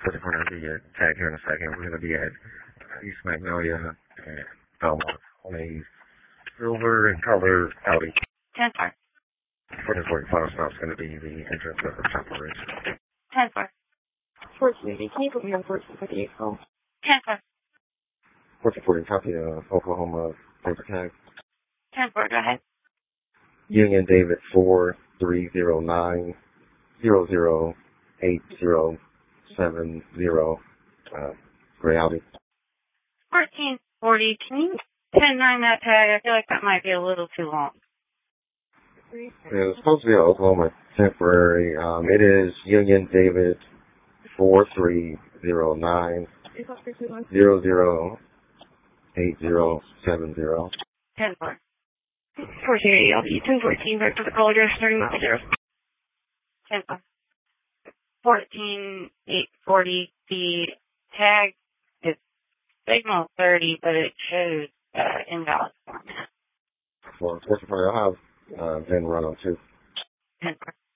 For the corner of the tag here in a second, we're going to be at East Magnolia and Belmont on a silver and color Audi. 10-4. 1445 stop is going to be the entrance of the Chapel Ridge. 10-4. 1480, can you put me on 1458 home? 10-4. 1440 copy, Oklahoma paper tag. 10-4, go ahead. Union David 4309 008070, gray Audi. 1440, can you 10-9 that tag? I feel like that might be a little too long. Yeah, it's supposed to be an Oklahoma temporary. It is Union David 4309 008070. 10-4. 1480, I'll be 214 back to the call address starting with 0. 10-4. 14840, the tag is signal 30, but it shows invalid format. For 1440, I'll have Ben run on 2. 10-4.